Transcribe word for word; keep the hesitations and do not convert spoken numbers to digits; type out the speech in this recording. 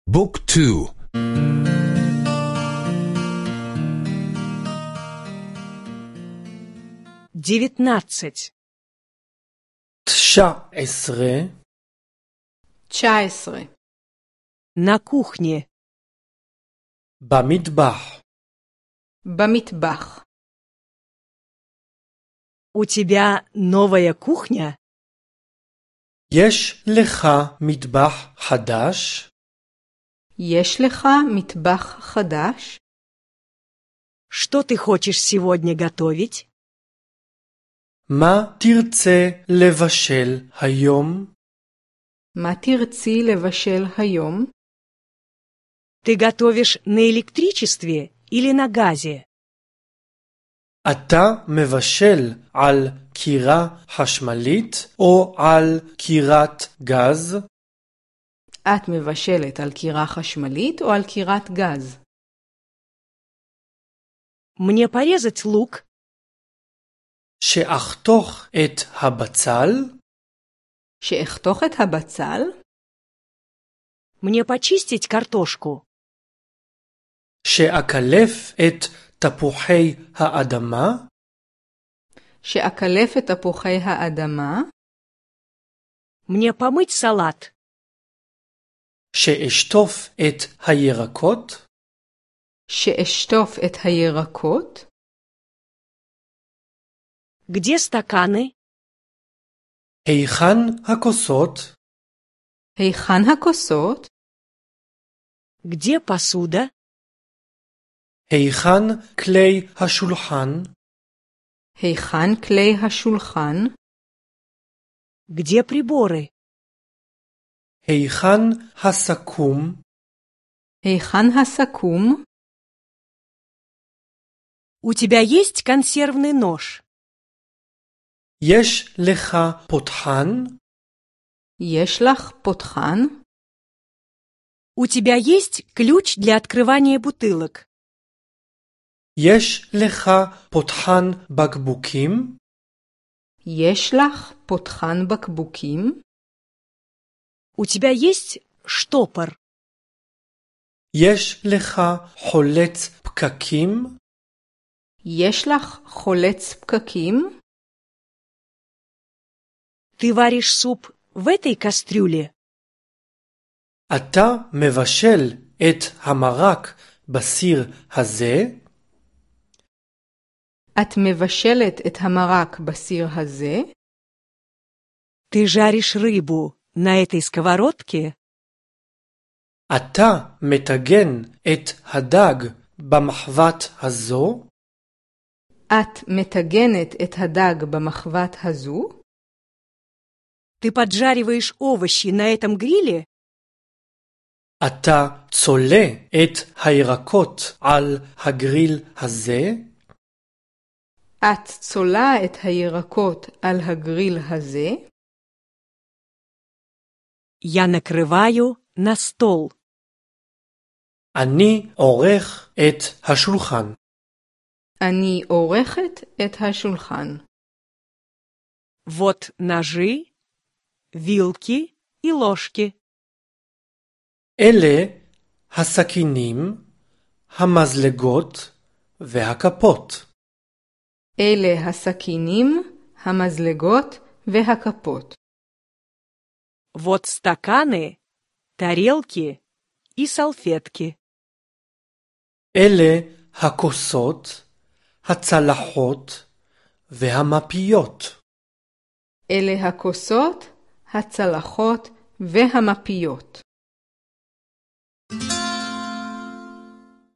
بوك تو. девятнадцать. تشع عسرة. تسعة عشر. На кухне. במטבח. במטבח. У тебя новая кухня? יש לך מטבח חדש? יש לך מטבח חדש? Что ты хочешь сегодня готовить? מה תרצה לבשל היום? מה תרצי לבשל היום? Ты готовишь на электричестве или на газе? אתה מבשל על קירה חשמלית או על קירת גז? את מבשלת על קירה חשמלית או על קירת גז? Мне порезать лук? שאחתוך את הבצל? שאחתוך את הבצל? Мне почистить картошку? שאקלף את תפוחי האדמה? שאקלף את תפוחי האדמה? Мне помыть салат? שאשטוף את הירקות? שאשטוף את הירקות? Где стаканы? היכן הכוסות? היכן הכוסות? Где посуда? היכן כלי השולחן? היכן כלי השולחן? Где приборы? היכן הסכו"ם? היכן הסכו"ם? У тебя есть консервный нож? יש לך פותחן? יש לך פותחן? У тебя есть ключ для открывания бутылок? יש לך פותחן בקבוקים? יש לך פותחן בקבוקים? У тебя есть штопор? יש לך חולץ פקקים? יש לך חולץ פקקים? Ты варишь суп в этой кастрюле? אתה מבשל את המרק בסיר הזה? את מבשלת את המרק בסיר הזה? Ты жаришь рыбу на этой сковородке? אתה מטגן את הדג במחבת הזו? את מטגנת את הדג במחבת הזו? Ты поджариваешь овощи на этом гриле? אתה צולה את הירקות על הגריל הזה? את צולה את הירקות על הגריל הזה? Я накрываю на стол. אני עורך את השולחן. אני עורכת את השולחן. Вот ножи, вилки и ложки. אלה הסכינים, המזלגות והכפות. אלה הסכינים, המזלגות והכפות. Вот стаканы, тарелки и салфетки. אלה הכוסות, הצלחות והמפיות. אלה הכוסות, הצלחות והמפיות.